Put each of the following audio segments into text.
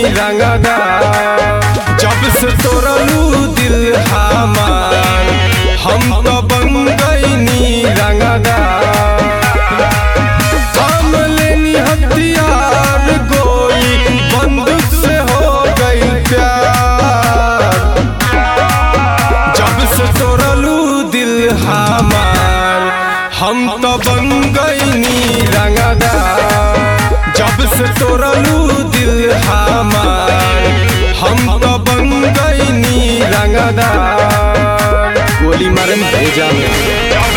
रंगदार। जब से तोड़लू दिल हमार हम तो बन गईनी रंगदार। हम लेनी हथियार गोली बंदूक से हो गई प्यार। जब से तोड़लू दिल हमार हम तो बन गईनी रंगदार। जब से तोड़लू दिल हमार हम तो बन गईनी रंगदार। गोली मारे भेजा में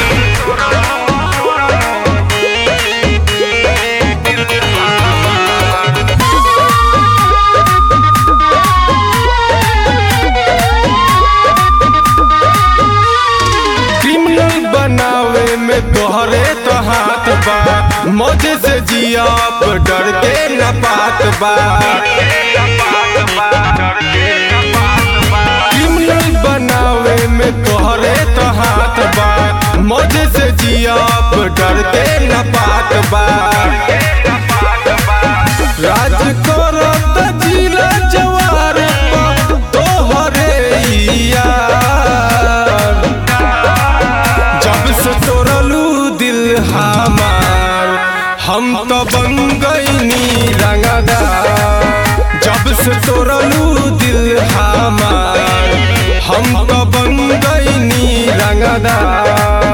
बनावे में तोहरे तो हाथ बा। मौजे से जिया डर के न पात बा। क्रिमिनल बनावे में तोहरे तो हाथ बा। मौजे से जिया डर के न पात बा। राज करत जिला जवार तोहरे यार। जब से तोड़लू दिल हमार हम तो बन गईनी रंगदार। जब से तोड़लू दिल हमार हम तो बन गईनी रंगदार।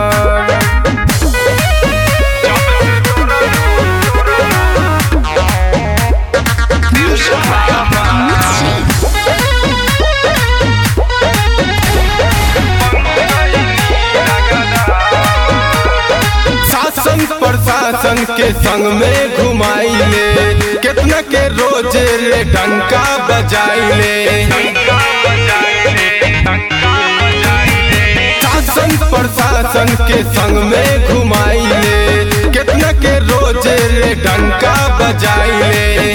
प्रशासन के संग में घुमाइले कितना के रोजे रे डंका बजाइले। शासन प्रशासन के संग में घुमाइले कितना के रोजे रे डंका बजाइले।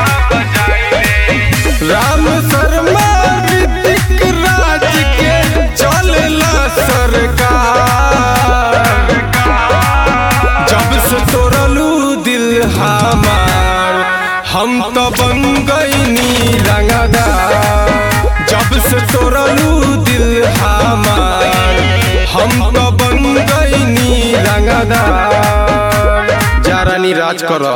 राम शर्मा ऋतिक राज के चलला सरकार। जब से तोड़लू दिल हमार हम तो बन गईनी रंगदार। जब से तोड़लू दिल हमार हम तो बन गईनी रंगदार। जा रानी राज करो।